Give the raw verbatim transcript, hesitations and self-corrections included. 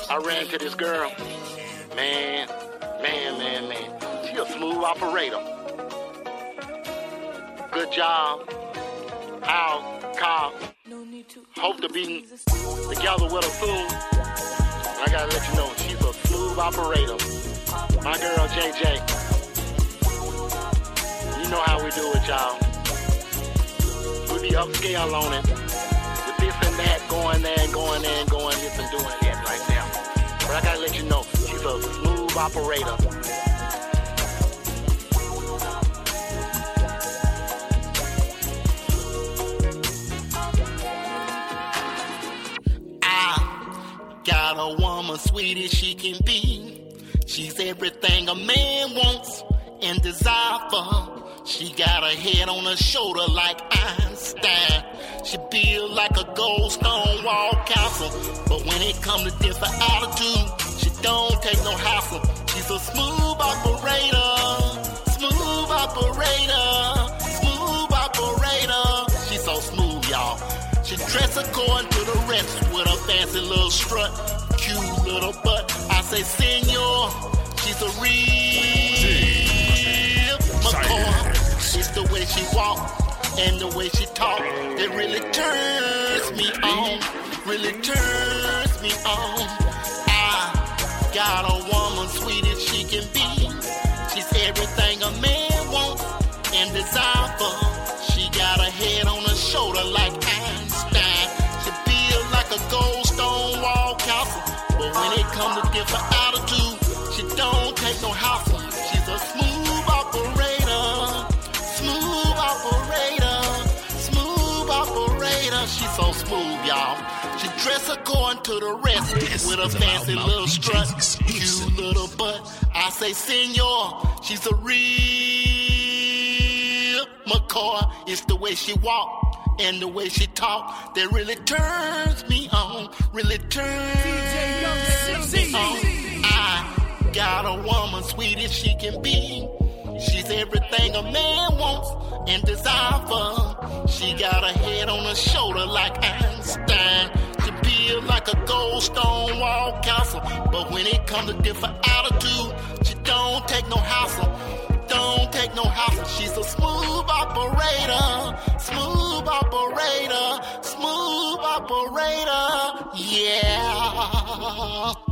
I ran to this girl. Man, man, man, man. She a smooth operator. Good job. House, car. Hope to be together with her soon. I gotta let you know, she's a smooth operator. My girl, J J. You know how we do it, y'all. We be upscale on it. With this and that, going there and going there and going this and doing that right now. But I gotta let you know, she's a smooth operator. Got a woman sweet as she can be. She's everything a man wants and desire for. She got her head on her shoulder like Einstein. She built like a gold stone wall castle. But when it comes to different attitude, she don't take no hassle. She's a smooth operator. Smooth operator. Smooth operator. She's so smooth, y'all. She dress according to the rest with a fancy little strut, cute little butt. I say, senor, she's a real McCoy. It's the way she walk and the way she talk that really turns me on, really turns me on. I got a woman sweet as she can be. She's everything a man wants and desire for. She got her head on her shoulder like Einstein. She built like a gold stone wall castle. But when it comes to different attitude, she don't take no hassle. She's a smooth operator. Smooth operator. Smooth operator. She's so smooth, y'all. She dress according to the rest with a fancy little strut, cute little butt. I say, senor, she's a real McCoy. It's the way she walk and the way she talk that really turns me on, really turns me on. I got a woman sweet as she can be. She's everything a man wants and desire for. She got her head on her shoulder like Einstein. She built like a gold stone wall castle. But when it comes to different attitude, she don't take no hassle. Don't take no hassle. She's a smooth operator. Smooth operator. Smooth operator. Yeah.